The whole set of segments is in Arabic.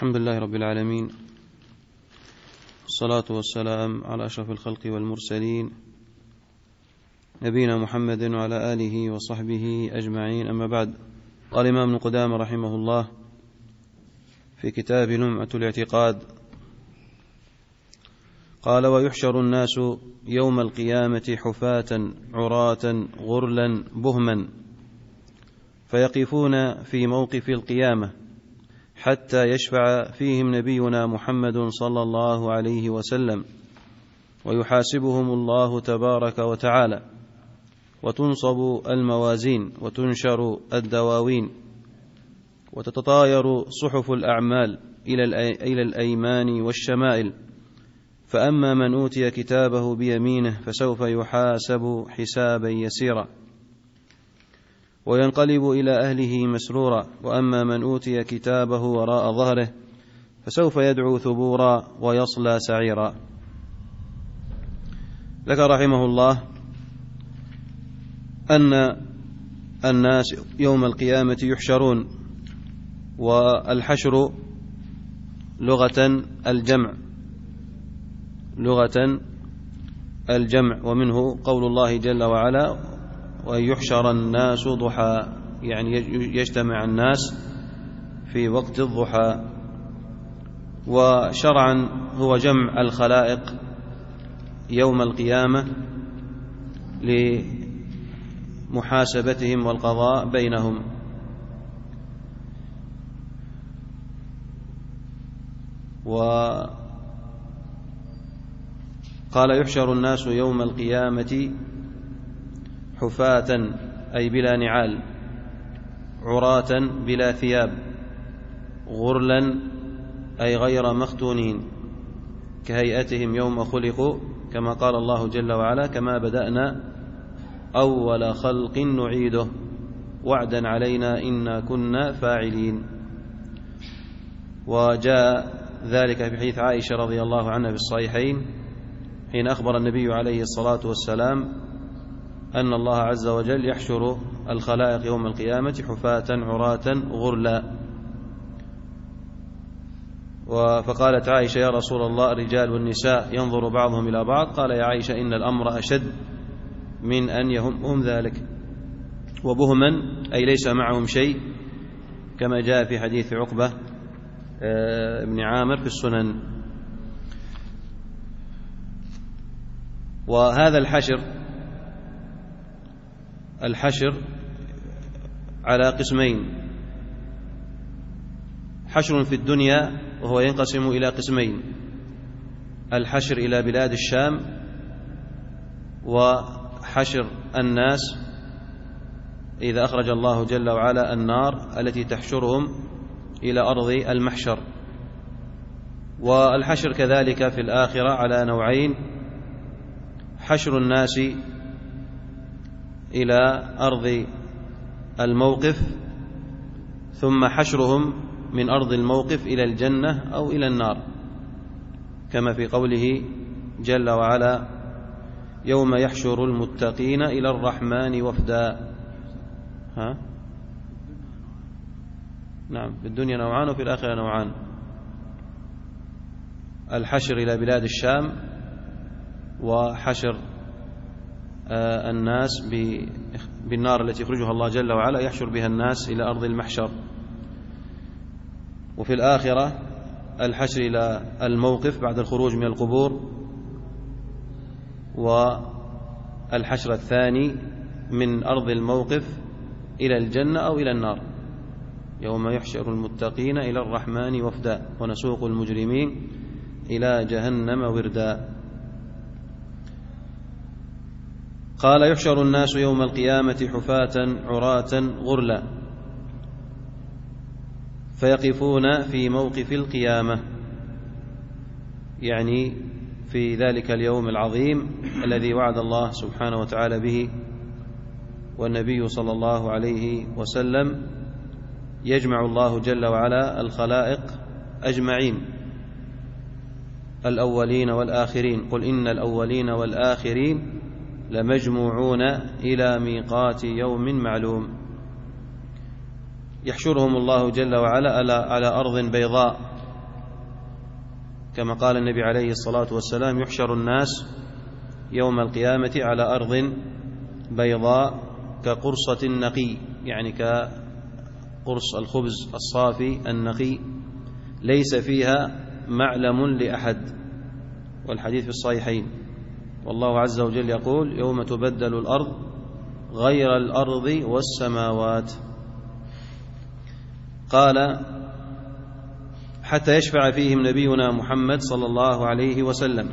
الحمد لله رب العالمين، والصلاة والسلام على أشرف الخلق والمرسلين نبينا محمد وعلى آله وصحبه أجمعين، أما بعد. قال الإمام ابن قدامة رحمه الله في كتاب لمعة الاعتقاد، قال: ويحشر الناس يوم القيامة حفاة عراة غرلا بهما، فيقفون في موقف القيامة حتى يشفع فيهم نبينا محمد صلى الله عليه وسلم، ويحاسبهم الله تبارك وتعالى، وتنصب الموازين، وتنشر الدواوين، وتتطاير صحف الأعمال إلى الأيمان والشمائل. فأما من أوتي كتابه بيمينه فسوف يحاسب حسابا يسيرا وينقلب إلى أهله مسرورا، وأما من أوتي كتابه وراء ظهره فسوف يدعو ثبورا ويصلى سعيرا. ذكر رحمه الله أن الناس يوم القيامة يحشرون، والحشر لغة الجمع، ومنه قول الله جل وعلا: وأن يحشر الناس ضحى، يعني يجتمع الناس في وقت الضحى. وشرعا هو جمع الخلائق يوم القيامة لمحاسبتهم والقضاء بينهم. وقال: يحشر الناس يوم القيامة حفاة أي بلا نعال، عراة بلا ثياب، غرلا أي غير مختونين، كهيئتهم يوم خلقوا، كما قال الله جل وعلا: كما بدأنا أول خلق نعيده وعدا علينا إنا كنا فاعلين. وجاء ذلك في حديث عائشة رضي الله عنها في الصحيحين، حين أخبر النبي عليه الصلاة والسلام أن الله عز وجل يحشر الخلائق يوم القيامة حفاة عراة غرلا. فقالت عائشة: يا رسول الله، الرجال والنساء ينظر بعضهم إلى بعض؟ قال: يا عائشة، إن الأمر أشد من أن يهمهم ذلك. وبهما أي ليس معهم شيء، كما جاء في حديث عقبة بن عامر في السنن. وهذا الحشر على قسمين: حشر في الدنيا، وهو ينقسم إلى قسمين: الحشر إلى بلاد الشام، وحشر الناس إذا أخرج الله جل وعلا النار التي تحشرهم إلى أرض المحشر. والحشر كذلك في الآخرة على نوعين: حشر الناس إلى أرض الموقف، ثم حشرهم من أرض الموقف إلى الجنة أو إلى النار، كما في قوله جل وعلا: يوم يحشر المتقين إلى الرحمن وفدا. نعم، في الدنيا نوعان وفي الآخرة نوعان: الحشر إلى بلاد الشام، وحشر الناس بالنار التي يخرجها الله جل وعلا يحشر بها الناس إلى أرض المحشر. وفي الآخرة الحشر إلى الموقف بعد الخروج من القبور، والحشر الثاني من أرض الموقف إلى الجنة أو إلى النار: يوم يحشر المتقين إلى الرحمن وفدا، ونسوق المجرمين إلى جهنم وردا. قال: يحشر الناس يوم القيامة حفاة عراة غرلا، فيقفون في موقف القيامة، يعني في ذلك اليوم العظيم الذي وعد الله سبحانه وتعالى به، والنبي صلى الله عليه وسلم يجمع الله جل وعلا الخلائق أجمعين، الأولين والآخرين. قل إن الأولين والآخرين لمجموعون إلى ميقات يوم معلوم. يحشرهم الله جل وعلا على أرض بيضاء كما قال النبي عليه الصلاة والسلام: يحشر الناس يوم القيامة على أرض بيضاء كقرصة النقي، يعني كقرص الخبز الصافي النقي، ليس فيها معلم لأحد. والحديث في الصحيحين. والله عز وجل يقول: يوم تبدل الأرض غير الأرض والسماوات. قال: حتى يشفع فيهم نبينا محمد صلى الله عليه وسلم.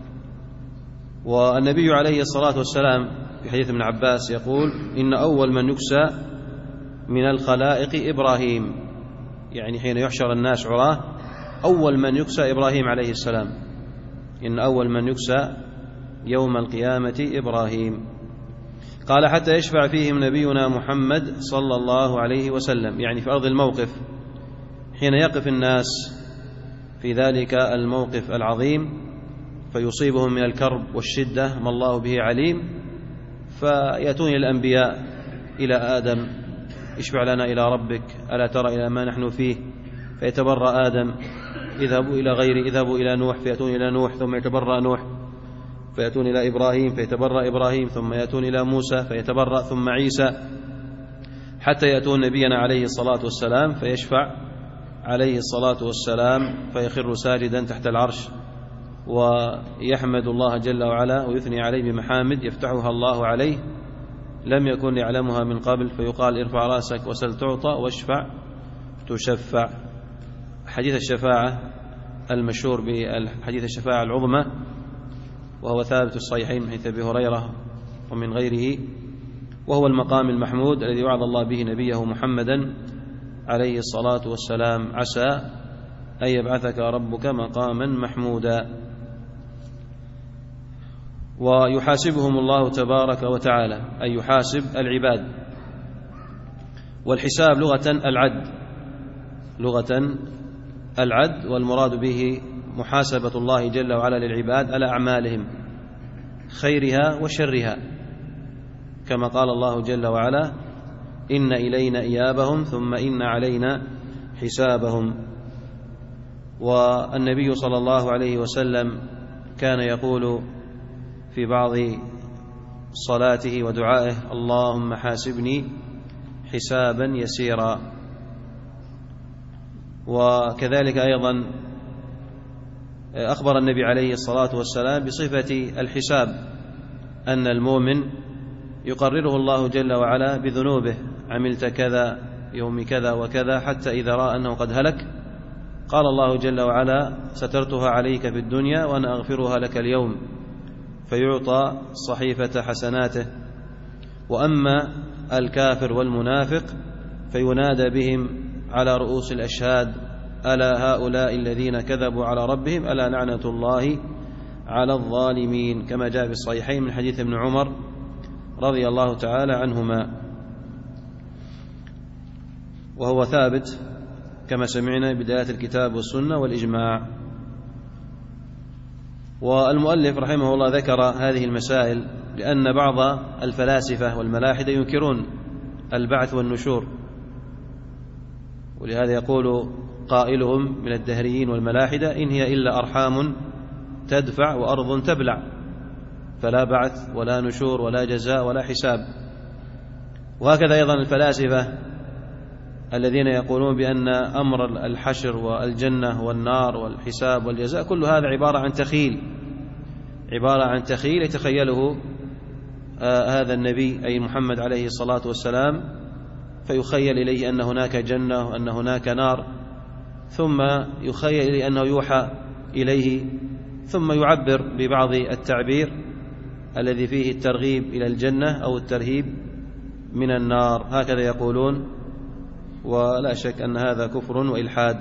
والنبي عليه الصلاة والسلام في حديث ابن عباس يقول: إن أول من يكسى من الخلائق إبراهيم، يعني حين يحشر الناس عراه أول من يكسى إبراهيم عليه السلام. إن أول من يكسى يوم القيامة إبراهيم. قال: حتى يشفع فيهم نبينا محمد صلى الله عليه وسلم، يعني في أرض الموقف، حين يقف الناس في ذلك الموقف العظيم فيصيبهم من الكرب والشدة ما الله به عليم، فيأتون الأنبياء إلى آدم: اشفع لنا إلى ربك، ألا ترى إلى ما نحن فيه؟ فيتبرأ آدم: اذهبوا إلى غيري، اذهبوا إلى نوح، فيأتون إلى نوح، ثم يتبرأ نوح، فيأتون إلى إبراهيم فيتبرأ إبراهيم، ثم يأتون إلى موسى فيتبرأ، ثم عيسى، حتى يأتون نبينا عليه الصلاة والسلام فيشفع عليه الصلاة والسلام، فيخر ساجدا تحت العرش ويحمد الله جل وعلا ويثني عليه بمحامد يفتحها الله عليه لم يكن يعلمها من قبل، فيقال: ارفع رأسك وسل تعطى واشفع تشفع. حديث الشفاعة المشهور بحديث الشفاعة العظمى، وهو ثابت الصحيحين من حديث أبي هريرة ومن غيره، وهو المقام المحمود الذي وعد الله به نبيه محمدا عليه الصلاة والسلام: عسى أن يبعثك ربك مقاما محمودا. ويحاسبهم الله تبارك وتعالى، أي يحاسب العباد. والحساب لغة العد، لغة العد، والمراد به محاسبة الله جل وعلا للعباد على أعمالهم خيرها وشرها، كما قال الله جل وعلا: إن إلينا إيابهم ثم إن علينا حسابهم. والنبي صلى الله عليه وسلم كان يقول في بعض صلاته ودعائه: اللهم حاسبني حسابا يسيرا. وكذلك أيضا أخبر النبي عليه الصلاة والسلام بصفة الحساب، أن المؤمن يقرره الله جل وعلا بذنوبه: عملت كذا يوم كذا وكذا، حتى إذا رأى أنه قد هلك قال الله جل وعلا: سترتها عليك في الدنيا وأنا أغفرها لك اليوم، فيعطى صحيفة حسناته. وأما الكافر والمنافق فينادى بهم على رؤوس الأشهاد: ألا هؤلاء الذين كذبوا على ربهم ألا لعنة الله على الظالمين، كما جاء في الصحيحين من حديث ابن عمر رضي الله تعالى عنهما، وهو ثابت كما سمعنا بداية الكتاب والسنة والإجماع. والمؤلف رحمه الله ذكر هذه المسائل لأن بعض الفلاسفة والملاحدة ينكرون البعث والنشور، ولهذا يقول قائلهم من الدهريين والملاحدة: إن هي إلا أرحام تدفع وأرض تبلع، فلا بعث ولا نشور ولا جزاء ولا حساب. وهكذا أيضا الفلاسفة الذين يقولون بأن أمر الحشر والجنة والنار والحساب والجزاء كل هذا عبارة عن تخيل يتخيله هذا النبي أي محمد عليه الصلاة والسلام، فيخيل إليه أن هناك جنة وأن هناك نار، ثم يخيل إليه أنه يوحى إليه، ثم يعبر ببعض التعبير الذي فيه الترغيب إلى الجنة أو الترهيب من النار. هكذا يقولون، ولا شك أن هذا كفر وإلحاد.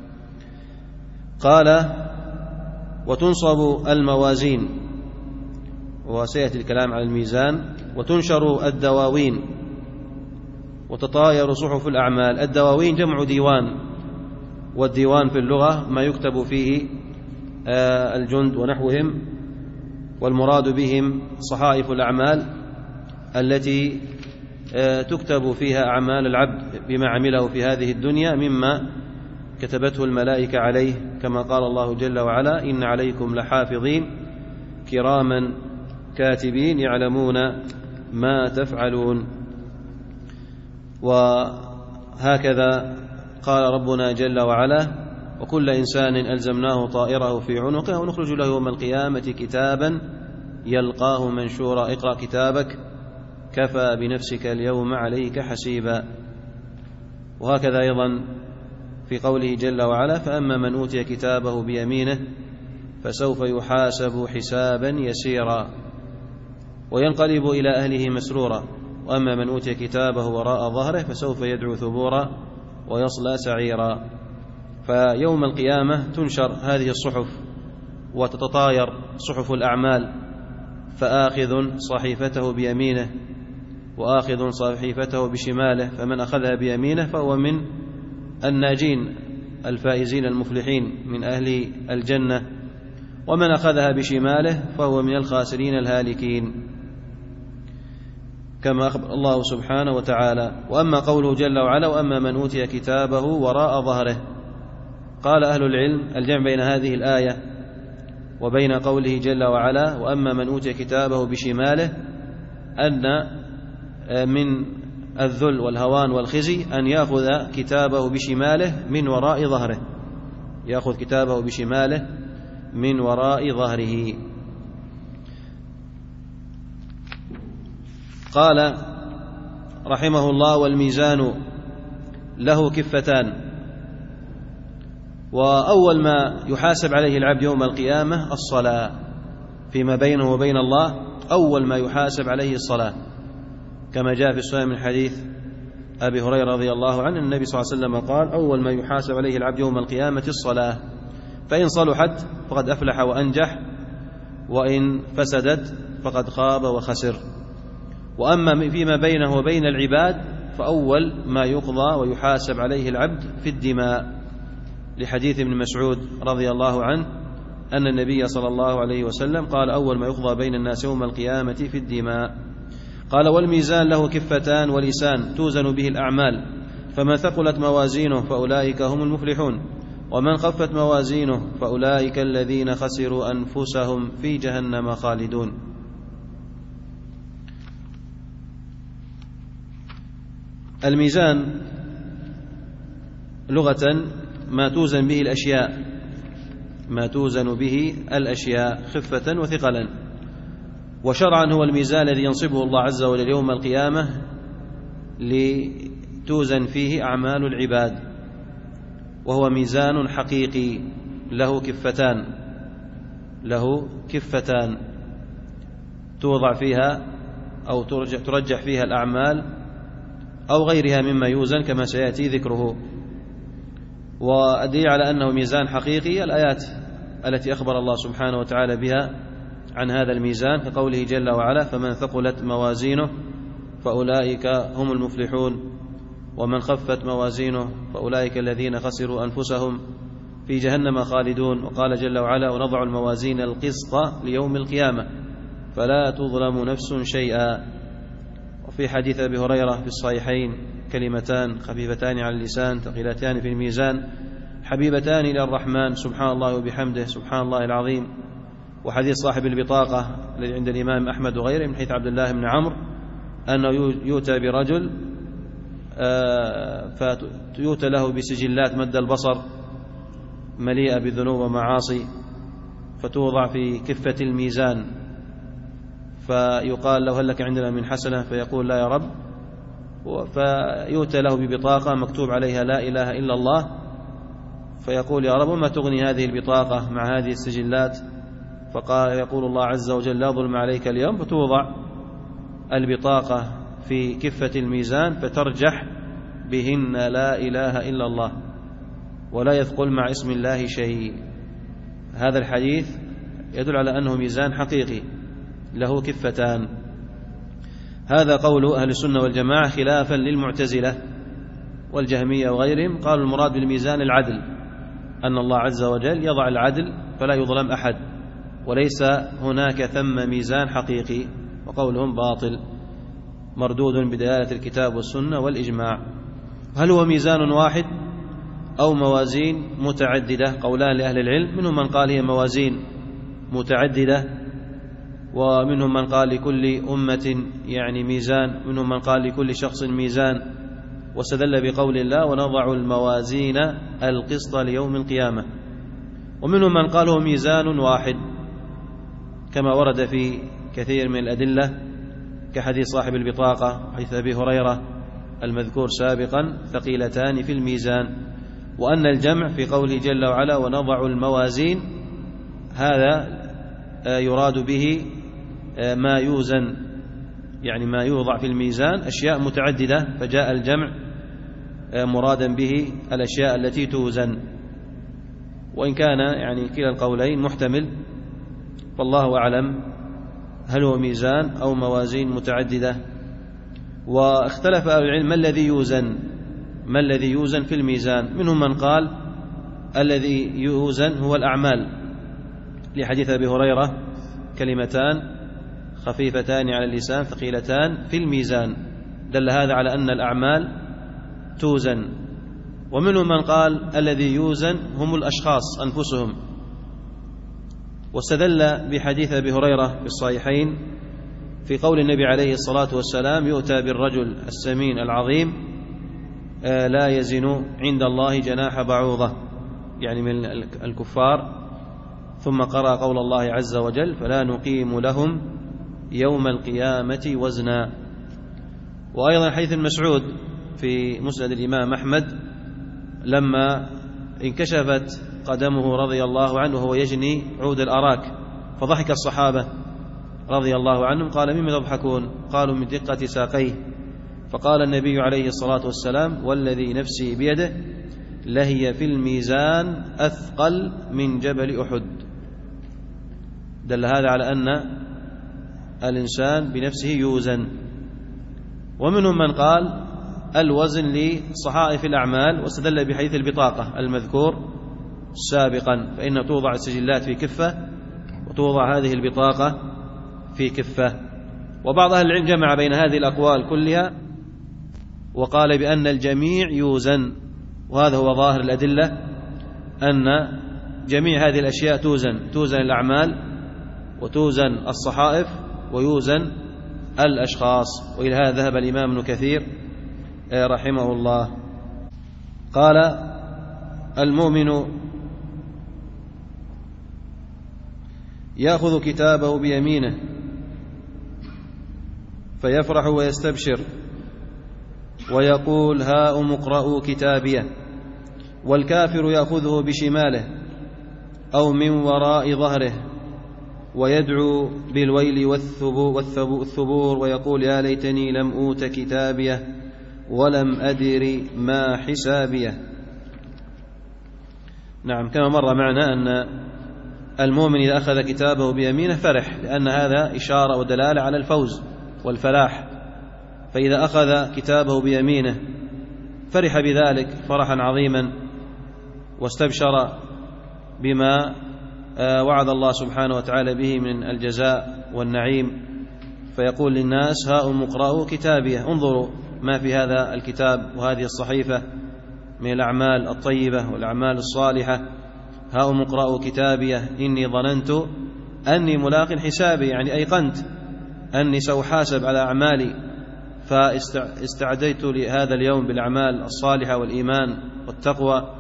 قال: وتنصب الموازين، وسيأتي الكلام على الميزان. وتنشر الدواوين وتطاير صحف الأعمال. الدواوين جمع ديوان، والديوان في اللغة ما يكتب فيه الجند ونحوهم، والمراد بهم صحائف الأعمال التي تكتب فيها أعمال العبد بما عمله في هذه الدنيا مما كتبته الملائكة عليه، كما قال الله جل وعلا: إن عليكم لحافظين كراما كاتبين يعلمون ما تفعلون. وهكذا قال ربنا جل وعلا: وكل إنسان ألزمناه طائره في عنقه ونخرج له يوم القيامة كتابا يلقاه منشورا اقرأ كتابك كفى بنفسك اليوم عليك حسيبا. وهكذا أيضا في قوله جل وعلا: فأما من أوتي كتابه بيمينه فسوف يحاسب حسابا يسيرا وينقلب إلى أهله مسرورا، وأما من أوتي كتابه وراء ظهره فسوف يدعو ثبورا ويصلى سعيرا. فيوم القيامة تنشر هذه الصحف وتتطاير صحف الأعمال، فآخذ صحيفته بيمينه وآخذ صحيفته بشماله، فمن أخذها بيمينه فهو من الناجين الفائزين المفلحين من أهل الجنة، ومن أخذها بشماله فهو من الخاسرين الهالكين، كما أخبر الله سبحانه وتعالى. وأما قوله جل وعلا: وأما من أوتي كتابه وراء ظهره، قال أهل العلم الجمع بين هذه الآية وبين قوله جل وعلا: وأما من أوتي كتابه بشماله، أن من الذل والهوان والخزي أن يأخذ كتابه بشماله من وراء ظهره، يأخذ كتابه بشماله من وراء ظهره. قال رحمه الله: والميزان له كفتان. وأول ما يحاسب عليه العبد يوم القيامة الصلاة، فيما بينه وبين الله أول ما يحاسب عليه الصلاة، كما جاء في السنن من حديث أبي هريرة رضي الله عنه النبي صلى الله عليه وسلم قال: أول ما يحاسب عليه العبد يوم القيامة الصلاة، فإن صلحت فقد أفلح وأنجح، وإن فسدت فقد خاب وخسر. وأما فيما بينه وبين العباد فأول ما يقضى ويحاسب عليه العبد في الدماء، لحديث ابن مسعود رضي الله عنه أن النبي صلى الله عليه وسلم قال: أول ما يقضى بين الناس يوم القيامة في الدماء. قال: والميزان له كفتان ولسان توزن به الأعمال، فمن ثقلت موازينه فأولئك هم المفلحون، ومن خفت موازينه فأولئك الذين خسروا أنفسهم في جهنم خالدون. الميزان لغة ما توزن به الأشياء، ما توزن به الأشياء خفة وثقلا، وشرعا هو الميزان الذي ينصبه الله عز وجل يوم القيامة لتوزن فيه أعمال العباد، وهو ميزان حقيقي له كفتان، له كفتان توضع فيها أو ترجح فيها الأعمال أو غيرها مما يوزن كما سيأتي ذكره. والدليل على أنه ميزان حقيقي الآيات التي أخبر الله سبحانه وتعالى بها عن هذا الميزان، كقوله جل وعلا: فمن ثقلت موازينه فأولئك هم المفلحون، ومن خفت موازينه فأولئك الذين خسروا أنفسهم في جهنم خالدون. وقال جل وعلا: ونضع الموازين القسط ليوم القيامة فلا تظلم نفس شيئا. وفي حديث أبي هريرة في الصحيحين: كلمتان خفيفتان على اللسان ثقيلتان في الميزان حبيبتان إلى الرحمن سبحان الله وبحمده سبحان الله العظيم. وحديث صاحب البطاقة الذي عند الإمام أحمد وغيره من حديث عبد الله بن عمرو أنه يؤتى برجل فيؤتى له بسجلات مد البصر مليئة بذنوب ومعاصي، فتوضع في كفة الميزان، فيقال له: هل لك عندنا من حسنة؟ فيقول: لا يا رب. فيؤتى له ببطاقة مكتوب عليها لا إله إلا الله، فيقول: يا رب وما تغني هذه البطاقة مع هذه السجلات؟ يقول الله عز وجل: لا ظلم عليك اليوم. فتوضع البطاقة في كفة الميزان فترجح بهن لا إله إلا الله، ولا يثقل مع اسم الله شيء. هذا الحديث يدل على أنه ميزان حقيقي له كفتان. هذا قول أهل السنة والجماعة خلافا للمعتزلة والجهمية وغيرهم، قالوا المراد بالميزان العدل، أن الله عز وجل يضع العدل فلا يظلم أحد، وليس هناك ثم ميزان حقيقي، وقولهم باطل مردود بدلالة الكتاب والسنة والإجماع. هل هو ميزان واحد أو موازين متعددة، قولان لأهل العلم، منهم من قال هي موازين متعددة، ومنهم من قال لكل أمة يعني ميزان، منهم من قال لكل شخص ميزان، واستدل بقول الله ونضع الموازين القسط ليوم القيامة. ومنهم من قال هو ميزان واحد كما ورد في كثير من الأدلة كحديث صاحب البطاقة، حديث أبي هريرة المذكور سابقا، ثقيلتان في الميزان. وأن الجمع في قوله جل وعلا ونضع الموازين، هذا يراد به ما يوزن، يعني ما يوضع في الميزان أشياء متعددة، فجاء الجمع مرادا به الأشياء التي توزن، وإن كان يعني كلا القولين محتمل، فالله أعلم هل هو ميزان أو موازين متعددة. واختلف أهل العلم ما الذي يوزن في الميزان. منهم من قال الذي يوزن هو الأعمال، لحديث أبي هريرة كلمتان خفيفتان على اللسان ثقيلتان في الميزان، دل هذا على أن الأعمال توزن. ومنهم من قال الذي يوزن هم الأشخاص أنفسهم، واستدل بحديث أبي هريرة في الصحيحين في قول النبي عليه الصلاة والسلام يؤتى بالرجل السمين العظيم لا يزن عند الله جناح بعوضة، يعني من الكفار، ثم قرأ قول الله عز وجل فلا نقيم لهم يوم القيامة وزنا. وأيضا حديث مسعود في مسند الإمام أحمد لما انكشفت قدمه رضي الله عنه وهو يجني عود الأراك، فضحك الصحابة رضي الله عنهم، قال مما تضحكون؟ قالوا من دقة ساقيه. فقال النبي عليه الصلاة والسلام والذي نفسي بيده لهي في الميزان أثقل من جبل أحد. دل هذا على أن الإنسان بنفسه يوزن. ومنهم من قال الوزن لصحائف الأعمال، واستدل بحديث البطاقة المذكور سابقا، فإن توضع السجلات في كفة وتوضع هذه البطاقة في كفة. وبعض أهل العلم جمع بين هذه الأقوال كلها وقال بأن الجميع يوزن، وهذا هو ظاهر الأدلة، أن جميع هذه الأشياء توزن الأعمال وتوزن الصحائف ويوزن الأشخاص. وإلى هذا ذهب الإمام ابن كثير رحمه الله. قال المؤمن يأخذ كتابه بيمينه فيفرح ويستبشر ويقول هاؤم اقرءوا كتابيه، والكافر يأخذه بشماله أو من وراء ظهره ويدعو بالويل والثبور ويقول يا ليتني لم أوت كتابيه ولم أدر ما حسابيه. نعم، كما مر معنا أن المؤمن إذا أخذ كتابه بيمينه فرح، لأن هذا إشارة ودلالة على الفوز والفلاح، فإذا أخذ كتابه بيمينه فرح بذلك فرحا عظيما واستبشر بما وعد الله سبحانه وتعالى به من الجزاء والنعيم، فيقول للناس هاؤم اقرءوا كتابيه، انظروا ما في هذا الكتاب وهذه الصحيفة من الأعمال الطيبة والأعمال الصالحة. هاؤم اقرءوا كتابيه إني ظننت أني ملاق حسابي، يعني أيقنت أني سأحاسب على أعمالي، فاستعديت لهذا اليوم بالأعمال الصالحة والإيمان والتقوى.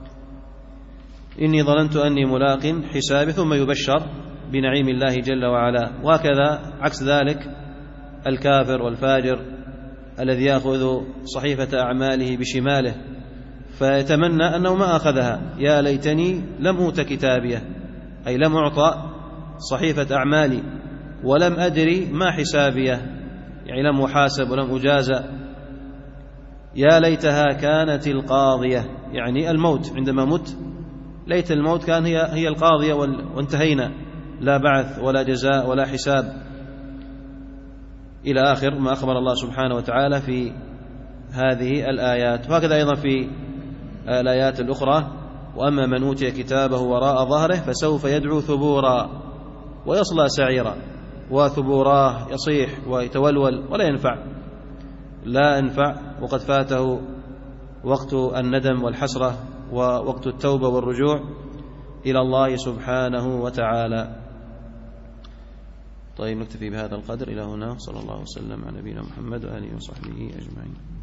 إني ظننت أني ملاق حسابي، ثم يبشر بنعيم الله جل وعلا. وهكذا عكس ذلك الكافر والفاجر الذي يأخذ صحيفة أعماله بشماله فيتمنى أنه ما أخذها، يا ليتني لم أوت كتابيه، أي لم أعطى صحيفة أعمالي، ولم أدري ما حسابيه، يعني لم أحاسب ولم أجازى. يا ليتها كانت القاضية، يعني الموت، عندما مت ليت الموت كان هي القاضية وانتهينا، لا بعث ولا جزاء ولا حساب، إلى آخر ما أخبر الله سبحانه وتعالى في هذه الآيات. وهكذا أيضا في الآيات الأخرى وأما من أوتي كتابه وراء ظهره فسوف يدعو ثبورا ويصلى سعيرا. وثبوراه يصيح ويتولول ولا ينفع، لا ينفع، وقد فاته وقت الندم والحسرة ووقت التوبة والرجوع إلى الله سبحانه وتعالى. طيب، نكتفي بهذا القدر إلى هنا. صلى الله وسلم على نبينا محمد وآله وصحبه أجمعين.